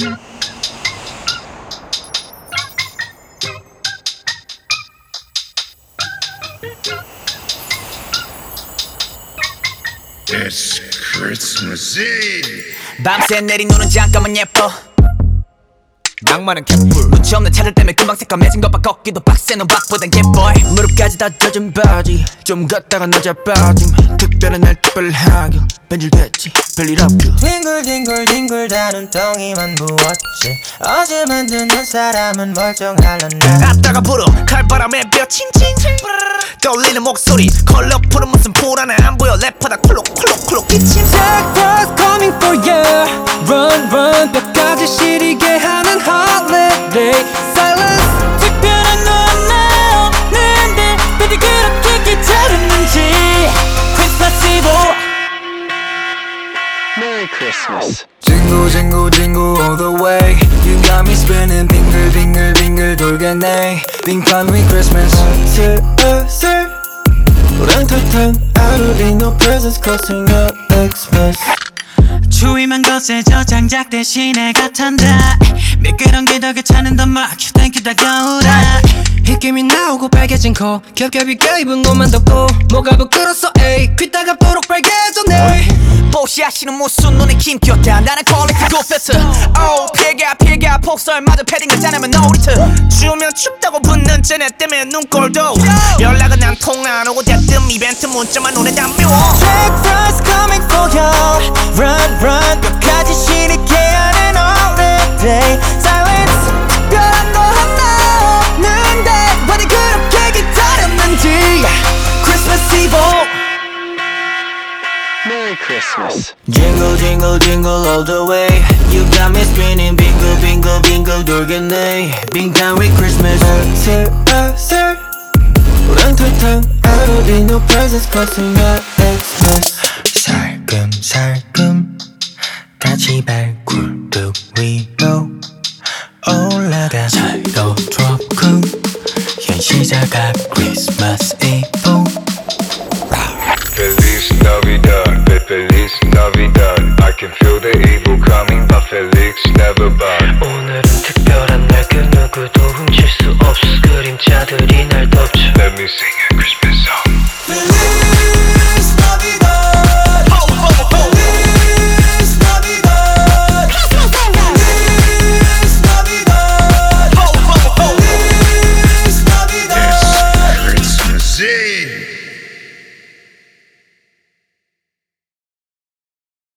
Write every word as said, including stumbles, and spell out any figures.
It's Christmas Eve. 밤새 내린 눈은 잠깐만 예뻐. 낭만은 개뿔. 눈치 없는 차를 때문에 금방 새까매진 것봐. 걷기도 빡세 넌 박보단 개보이. 무릎까지 다 젖은 바지 좀 걷다가 낮아 빠짐. 특별한 날 특별하게 변질됐지 별일 없죠. 뒹굴뒹굴뒹굴 다 눈덩이만 부었지. 어제 만드는 사람은 멀쩡할란다. 앞다가 불어 칼바람에 뼈 칭칭칭 떠올리는 목소리 컬러풀은 무슨 불안해 안 보여. 래퍼다 콜록콜록콜록 기침. Breakfast coming for you. Run run 뼈까지 시리게 하는 holiday. Silence. 특별한 넌 나오는데 어디 그렇게 귀찮았는지. Christmas Eve. Merry Christmas. Jingle jingle jingle all the way. You got me spinning 빙글빙글빙글 돌겠네. 빙판위 Christmas. 슬슬 우렁탕탕 out of it. No presents costing up Xmas. 추위만 거세져 장작 대신에 같한다. 미끄럼 기덕에 차는 더 막혀 땡큐 다가오라. 힉김이 나오고 빨개진 코 겹겹이 껴입은 옷만 덮고 뭐가 부끄러서 에이 귀 따갑도록 빨개졌네. 뽀시아씨는 무슨 눈에 김겼다. 나는 퀄리티 굿패스. 오 피가 피가 폭설마저 패딩을 짜내면 놀이트. 추우면 춥다고 붙는 쟤네 때문에 눈꼴도. 연락은 안 통화 안 오고 대뜸 이벤트 문자만 눈에 담겨. Breakfast coming for you. Run run 뼈까지 시리게 하는 holiday. Silence. 특별한 너 하나 없는데 어디 그렇게 기다렸는지. Christmas Eve. Merry Christmas. Jingle jingle jingle all the way. You got me spinning bingle bingle bingle 돌겠네. 빙판 with Christmas. 슬슬 우렁탕탕 out of it. No presents costing up Xmas. 살금살금 다시 발굴뚝 위로 올라가. 살도 조금 현시자가 Christmas Eve. Feliz Navidad, Feliz Navidad. I can feel the evil coming, but Felix never bad. 오늘은 특별한 날 그 누구도 훔칠 수 없어. 그림자들이 날 덮쳐. Let me sing it.